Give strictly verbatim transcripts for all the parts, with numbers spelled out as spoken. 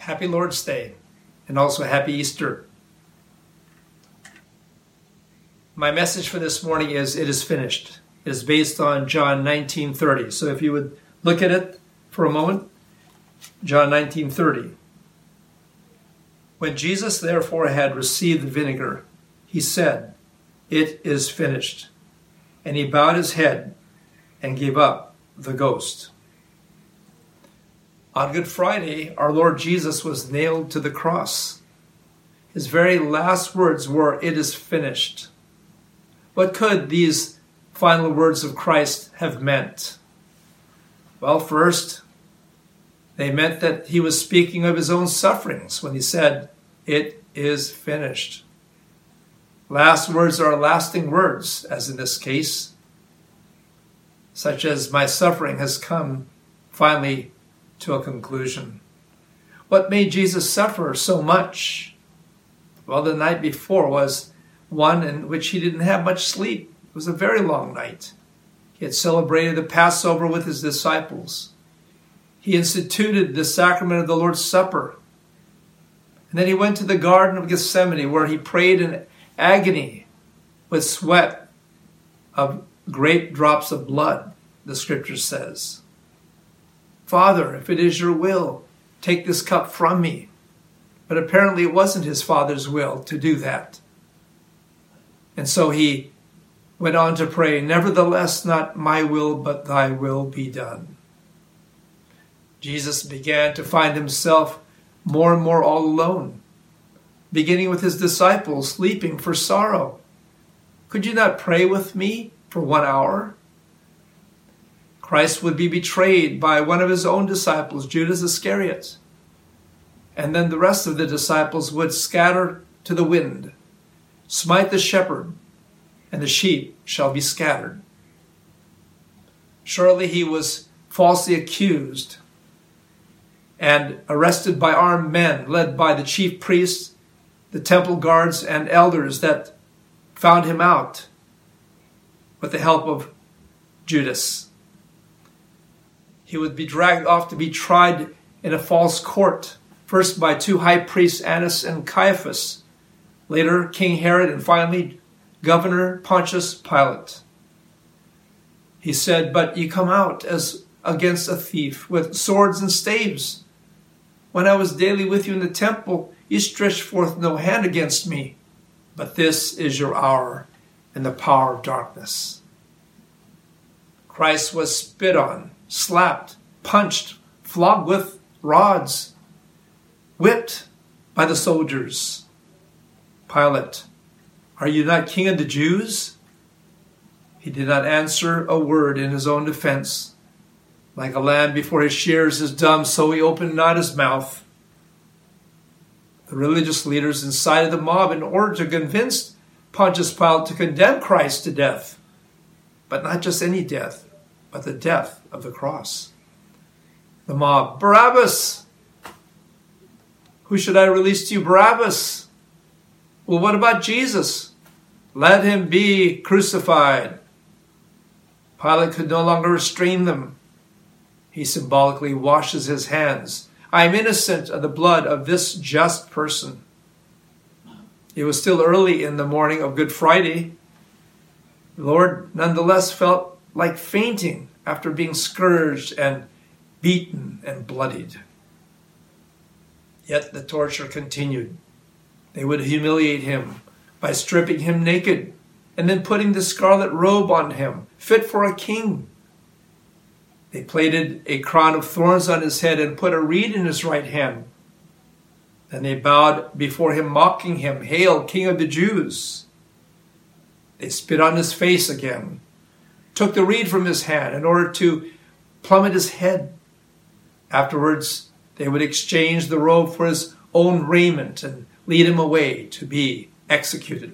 Happy Lord's Day, and also Happy Easter. My message for this morning is, it is finished. It is based on John nineteen thirty. So if you would look at it for a moment, John nineteen thirty. When Jesus therefore had received the vinegar, he said, "It is finished." And he bowed his head and gave up the ghost. On Good Friday, our Lord Jesus was nailed to the cross. His very last words were, "It is finished." What could these final words of Christ have meant? Well, first, they meant that he was speaking of his own sufferings when he said, "It is finished." Last words are lasting words, as in this case, such as my suffering has come finally to a conclusion. What made Jesus suffer so much? Well, the night before was one in which he didn't have much sleep. It was a very long night. He had celebrated the Passover with his disciples. He instituted the sacrament of the Lord's Supper. And then he went to the Garden of Gethsemane, where he prayed in agony with sweat of great drops of blood, the scripture says. "Father, if it is your will, take this cup from me." But apparently it wasn't his Father's will to do that. And so he went on to pray, "Nevertheless, not my will, but thy will be done." Jesus began to find himself more and more all alone, beginning with his disciples sleeping for sorrow. "Could you not pray with me for one hour?" Christ would be betrayed by one of his own disciples, Judas Iscariot. And then the rest of the disciples would scatter to the wind. "Smite the shepherd, and the sheep shall be scattered." Surely he was falsely accused and arrested by armed men led by the chief priests, the temple guards, and elders that found him out with the help of Judas. He would be dragged off to be tried in a false court, first by two high priests, Annas and Caiaphas, later King Herod, and finally Governor Pontius Pilate. He said, "But ye come out as against a thief with swords and staves. When I was daily with you in the temple, you stretched forth no hand against me. But this is your hour and the power of darkness." Christ was spit on, slapped, punched, flogged with rods, whipped by the soldiers. Pilate, "Are you not king of the Jews?" He did not answer a word in his own defense. Like a lamb before his shears is dumb, so he opened not his mouth. The religious leaders incited the mob in order to convince Pontius Pilate to condemn Christ to death. But not just any death, but the death of the cross. The mob, "Barabbas! Who should I release to you? Barabbas! Well, what about Jesus? Let him be crucified." Pilate could no longer restrain them. He symbolically washes his hands. "I am innocent of the blood of this just person." It was still early in the morning of Good Friday. The Lord nonetheless felt like fainting after being scourged and beaten and bloodied. Yet the torture continued. They would humiliate him by stripping him naked and then putting the scarlet robe on him, fit for a king. They plaited a crown of thorns on his head and put a reed in his right hand. Then they bowed before him, mocking him, "Hail, King of the Jews!" They spit on his face again, took the reed from his hand in order to plummet his head. Afterwards, they would exchange the robe for his own raiment and lead him away to be executed.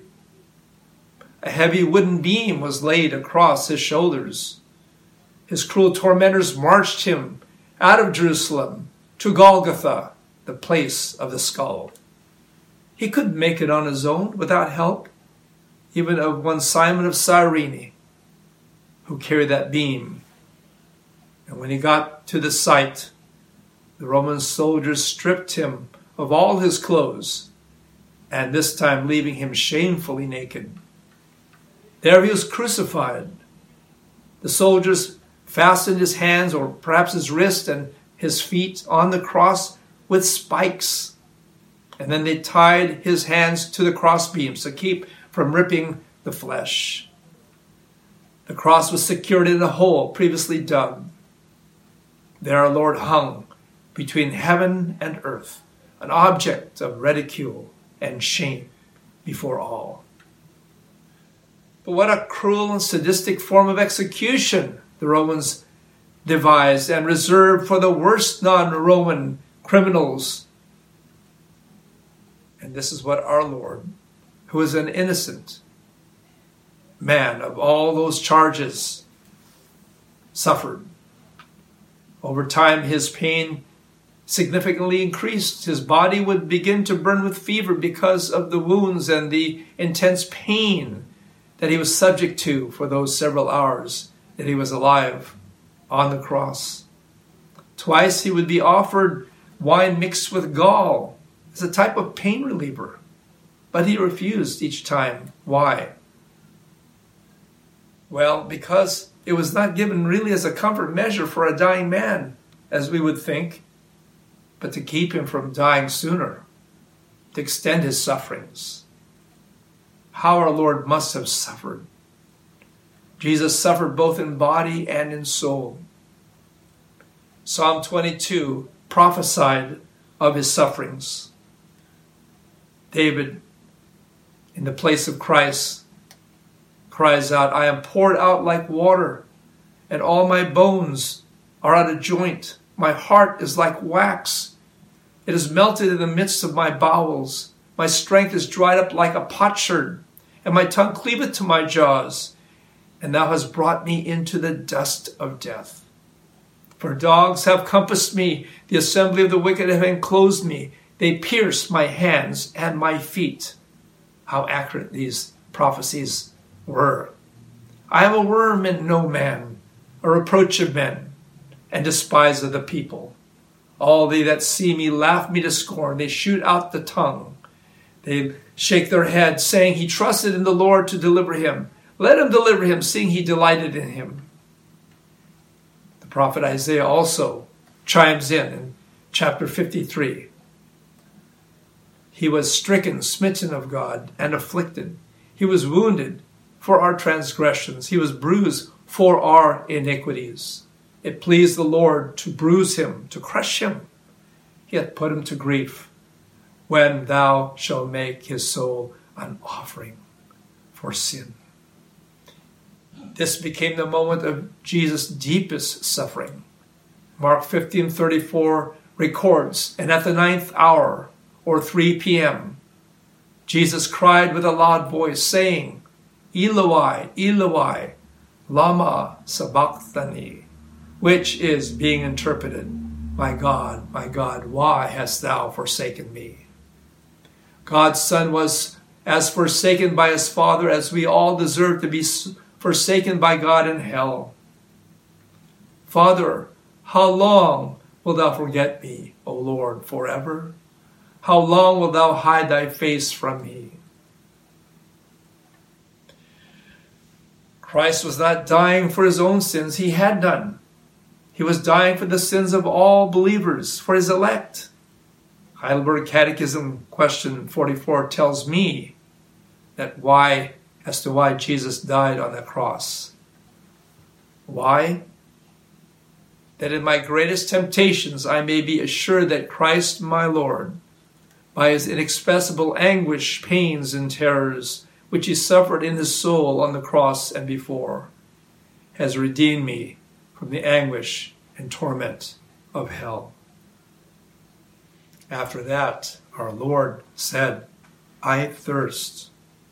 A heavy wooden beam was laid across his shoulders. His cruel tormentors marched him out of Jerusalem to Golgotha, the place of the skull. He couldn't make it on his own without help, even of one Simon of Cyrene, who carried that beam. And when he got to the site, it the Roman soldiers stripped him of all his clothes, and this time leaving him shamefully naked. There he was crucified. The soldiers fastened his hands, or perhaps his wrist and his feet, on the cross with spikes. And then they tied his hands to the crossbeams to keep from ripping the flesh. The cross was secured in a hole previously dug. There our Lord hung between heaven and earth, an object of ridicule and shame before all. But what a cruel and sadistic form of execution the Romans devised and reserved for the worst non-Roman criminals. And this is what our Lord, who is an innocent man of all those charges, suffered. Over time, his pain significantly increased. His body would begin to burn with fever because of the wounds and the intense pain that he was subject to for those several hours that he was alive on the cross. Twice he would be offered wine mixed with gall as a type of pain reliever, but he refused each time. Why? Well, because it was not given really as a comfort measure for a dying man, as we would think, but to keep him from dying sooner, to extend his sufferings. How our Lord must have suffered. Jesus suffered both in body and in soul. Psalm twenty-two prophesied of his sufferings. David, in the place of Christ, cries out, I am poured out like water, and all my bones are out of joint. My heart is like wax. It is melted in the midst of my bowels. My strength is dried up like a potsherd, and my tongue cleaveth to my jaws. And thou hast brought me into the dust of death. For dogs have compassed me, the assembly of the wicked have enclosed me. They pierced my hands and my feet. How accurate these prophecies were. I am a worm and no man, a reproach of men, and despise of the people. All they that see me laugh me to scorn. They shoot out the tongue. They shake their heads, saying, he trusted in the Lord to deliver him. Let him deliver him, seeing he delighted in him. The prophet Isaiah also chimes in in chapter fifty-three. He was stricken, smitten of God, and afflicted. He was wounded for our transgressions. He was bruised for our iniquities. It pleased the Lord to bruise him, to crush him. He hath put him to grief. When thou shalt make his soul an offering for sin. This became the moment of Jesus' deepest suffering. Mark fifteen thirty-four records, and at the ninth hour, or three p.m., Jesus cried with a loud voice, saying, Eloi, Eloi, lama sabachthani, which is being interpreted, my God, my God, why hast thou forsaken me? God's Son was as forsaken by his Father as we all deserve to be forsaken by God in hell. Father, how long wilt thou forget me, O Lord, forever? How long wilt thou hide thy face from me? Christ was not dying for his own sins. He had none. He was dying for the sins of all believers, for his elect. Heidelberg Catechism question forty-four tells me that why, as to why Jesus died on the cross. Why? That in my greatest temptations I may be assured that Christ my Lord, by his inexpressible anguish, pains, and terrors, which he suffered in his soul on the cross and before, has redeemed me from the anguish and torment of hell. After that, our Lord said, I thirst.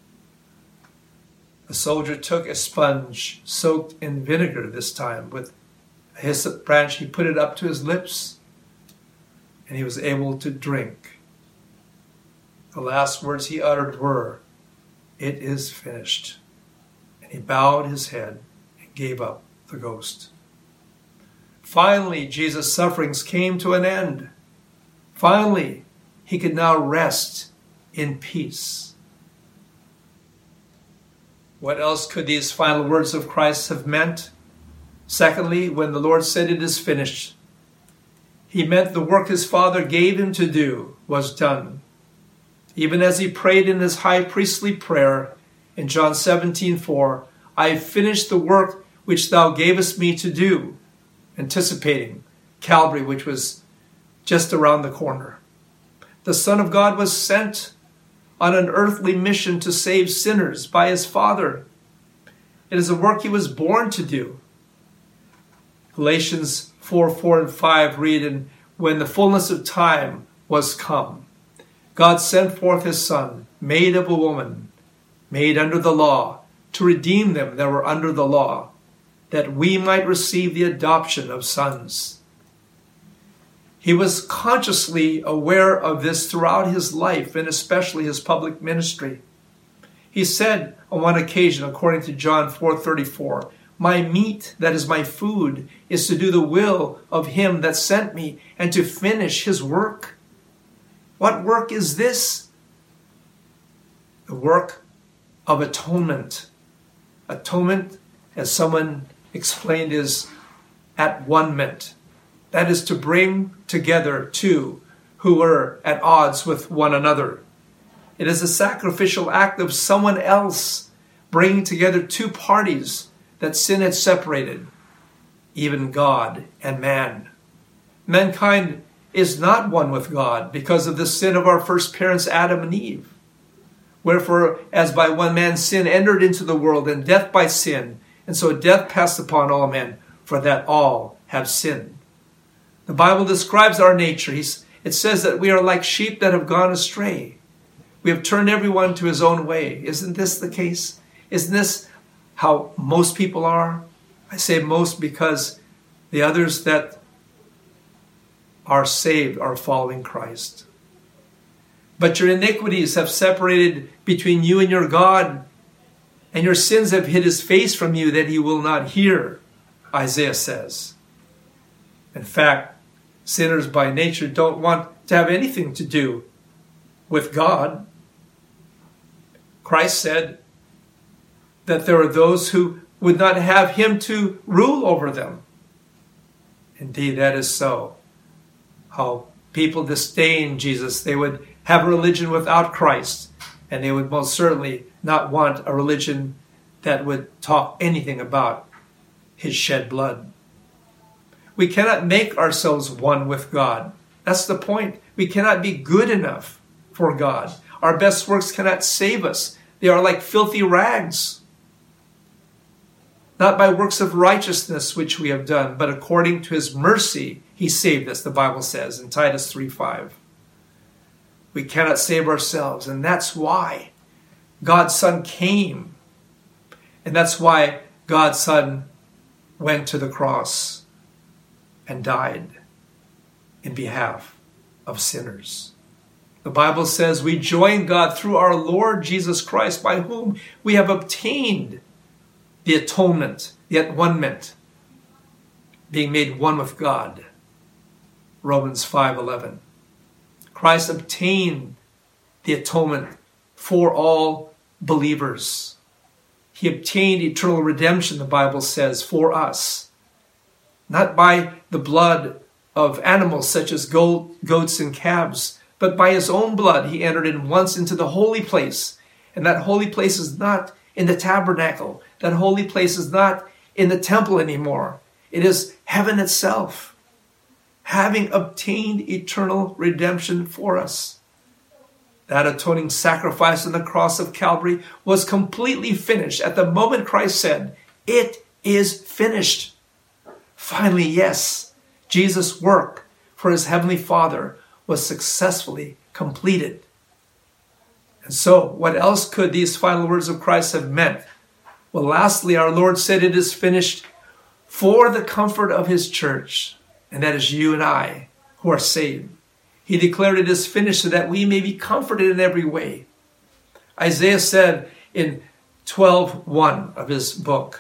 The soldier took a sponge soaked in vinegar this time. With a hyssop branch, he put it up to his lips, and he was able to drink. The last words he uttered were, it is finished. And he bowed his head and gave up the ghost. Finally, Jesus' sufferings came to an end. Finally, he could now rest in peace. What else could these final words of Christ have meant? Secondly, when the Lord said it is finished, he meant the work his Father gave him to do was done. Even as he prayed in his high priestly prayer in John seventeen four, I have finished the work which thou gavest me to do, anticipating Calvary, which was just around the corner. The Son of God was sent on an earthly mission to save sinners by his Father. It is a work he was born to do. Galatians four, four and five read, and when the fullness of time was come, God sent forth his Son, made of a woman, made under the law, to redeem them that were under the law, that we might receive the adoption of sons. He was consciously aware of this throughout his life, and especially his public ministry. He said on one occasion, according to John four thirty-four, my meat, that is my food, is to do the will of him that sent me and to finish his work. What work is this? The work of atonement. Atonement, as someone explained, is at one-ment. That is to bring together two who are at odds with one another. It is a sacrificial act of someone else bringing together two parties that sin had separated, even God and man. Mankind is not one with God because of the sin of our first parents, Adam and Eve. Wherefore, as by one man sin entered into the world, and death by sin, and so death passed upon all men, for that all have sinned. The Bible describes our nature. It says that we are like sheep that have gone astray. We have turned everyone to his own way. Isn't this the case? Isn't this how most people are? I say most because the others that are saved are following Christ. But your iniquities have separated between you and your God, and your sins have hid his face from you that he will not hear, Isaiah says. In fact, sinners by nature don't want to have anything to do with God. Christ said that there are those who would not have him to rule over them. Indeed, that is so. How people disdain Jesus. They would have a religion without Christ, and they would most certainly not want a religion that would talk anything about his shed blood. We cannot make ourselves one with God. That's the point. We cannot be good enough for God. Our best works cannot save us. They are like filthy rags. Not by works of righteousness which we have done, but according to his mercy he saved us, the Bible says in Titus three five. We cannot save ourselves, and that's why God's Son came. And that's why God's Son went to the cross and died in behalf of sinners. The Bible says we join God through our Lord Jesus Christ, by whom we have obtained the atonement, the at-one-ment, being made one with God. Romans five eleven. Christ obtained the atonement for all believers. He obtained eternal redemption, the Bible says, for us. Not by the blood of animals such as goat, goats and calves, but by his own blood he entered in once into the holy place. And that holy place is not in the tabernacle. That holy place is not in the temple anymore. It is heaven itself, having obtained eternal redemption for us. That atoning sacrifice on the cross of Calvary was completely finished at the moment Christ said, "It is finished." Finally, yes, Jesus' work for his heavenly Father was successfully completed. And so, what else could these final words of Christ have meant? Well, lastly, our Lord said it is finished for the comfort of his church, and that is you and I who are saved. He declared it is finished so that we may be comforted in every way. Isaiah said in twelve one of his book,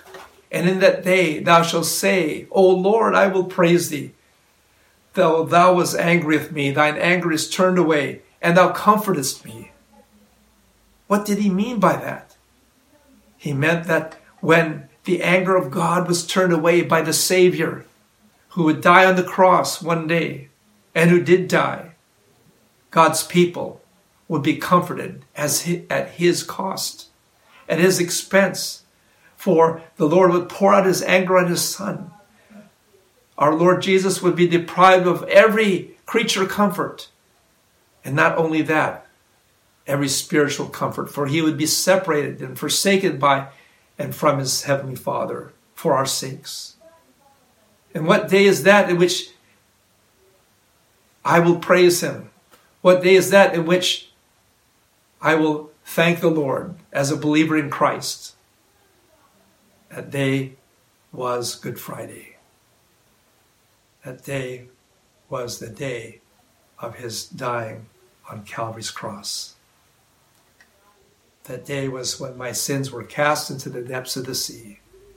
And in that day thou shalt say, O Lord, I will praise thee. Though thou wast angry with me, thine anger is turned away, and thou comfortest me. What did he mean by that? He meant that when the anger of God was turned away by the Savior, who would die on the cross one day, and who did die, God's people would be comforted as he, at his cost, at his expense. For the Lord would pour out his anger on his Son. Our Lord Jesus would be deprived of every creature comfort. And not only that, every spiritual comfort, for he would be separated and forsaken by and from his heavenly Father for our sakes. And what day is that in which I will praise him? What day is that in which I will thank the Lord as a believer in Christ? That day was Good Friday. That day was the day of his dying on Calvary's cross. That day was when my sins were cast into the depths of the sea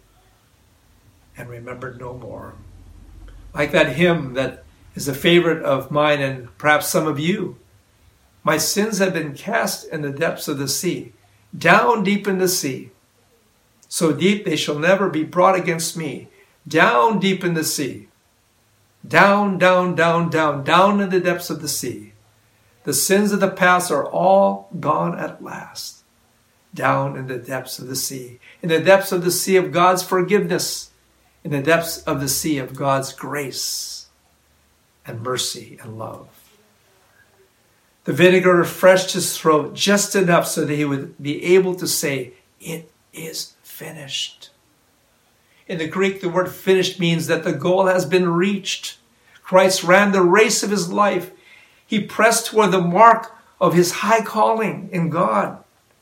and remembered no more. Like that hymn that is a favorite of mine and perhaps some of you. My sins have been cast in the depths of the sea, down deep in the sea. So deep they shall never be brought against me. Down deep in the sea. Down, down, down, down, down in the depths of the sea. The sins of the past are all gone at last. Down in the depths of the sea. In the depths of the sea of God's forgiveness. In the depths of the sea of God's grace and mercy and love. The vinegar refreshed his throat just enough so that he would be able to say, it is finished. In the Greek, the word finished means that the goal has been reached. Christ ran the race of his life. He pressed toward the mark of his high calling in God.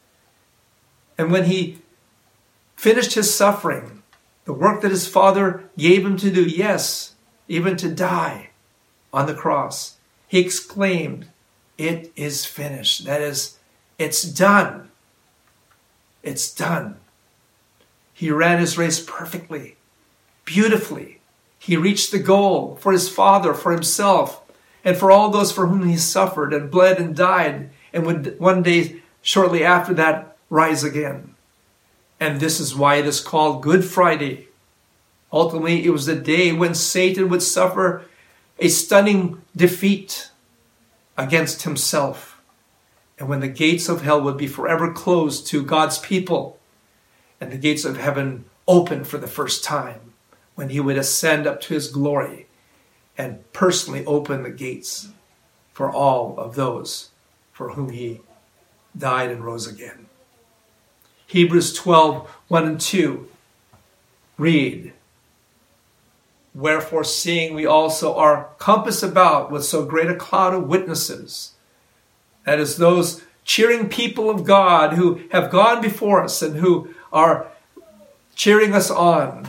And when he finished his suffering, the work that his Father gave him to do, yes, even to die on the cross, he exclaimed, it is finished. That is, it's done. It's done. He ran his race perfectly, beautifully. He reached the goal for his Father, for himself, and for all those for whom he suffered and bled and died, and would one day, shortly after that, rise again. And this is why it is called Good Friday. Ultimately, it was the day when Satan would suffer a stunning defeat against himself, and when the gates of hell would be forever closed to God's people, and the gates of heaven open for the first time, when he would ascend up to his glory and personally open the gates for all of those for whom he died and rose again. Hebrews twelve, one and two read, wherefore, seeing we also are compassed about with so great a cloud of witnesses, that is, those cheering people of God who have gone before us and who are cheering us on,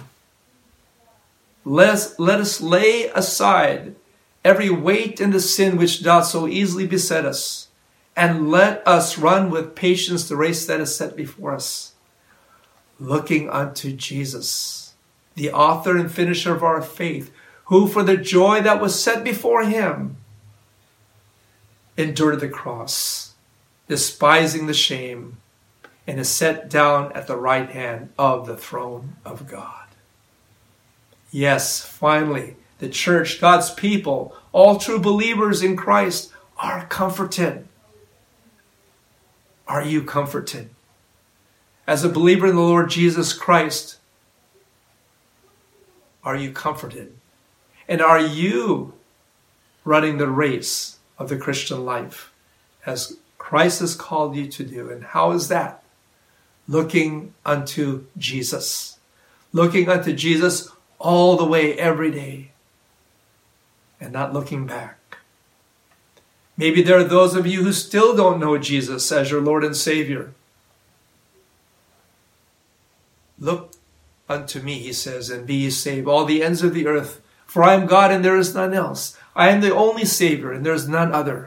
let, let us lay aside every weight and the sin which doth so easily beset us, and let us run with patience the race that is set before us, looking unto Jesus, the author and finisher of our faith, who for the joy that was set before him endured the cross, despising the shame, and is set down at the right hand of the throne of God. Yes, finally, the church, God's people, all true believers in Christ are comforted. Are you comforted? As a believer in the Lord Jesus Christ, are you comforted? And are you running the race of the Christian life as Christ has called you to do? And how is that? Looking unto Jesus. Looking unto Jesus all the way, every day. And not looking back. Maybe there are those of you who still don't know Jesus as your Lord and Savior. Look unto me, he says, and be ye saved, all the ends of the earth. For I am God and there is none else. I am the only Savior and there is none other.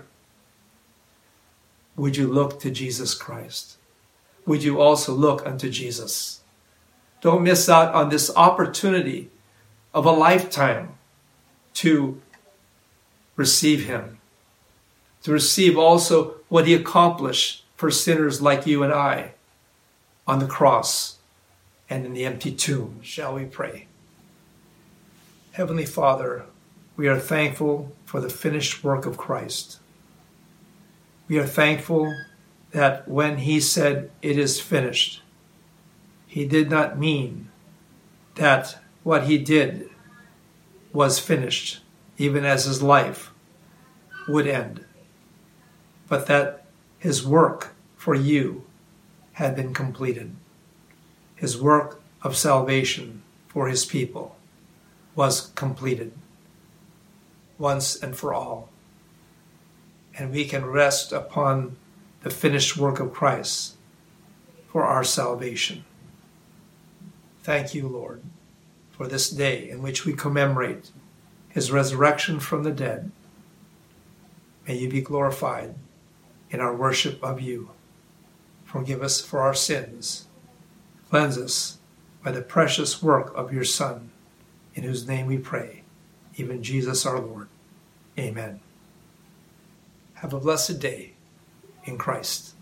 Would you look to Jesus Christ? Would you also look unto Jesus, Don't miss out on this opportunity of a lifetime to receive him, to receive also what he accomplished for sinners like you and I on the cross and in the empty tomb. Shall we pray? Heavenly Father, we are thankful for the finished work of Christ. We are thankful that when he said, "It is finished," he did not mean that what he did was finished, even as his life would end, but that his work for you had been completed. His work of salvation for his people was completed once and for all. And we can rest upon the finished work of Christ for our salvation. Thank you, Lord, for this day in which we commemorate his resurrection from the dead. May you be glorified in our worship of you. Forgive us for our sins. Cleanse us by the precious work of your Son, in whose name we pray, even Jesus our Lord. Amen. Have a blessed day in Christ.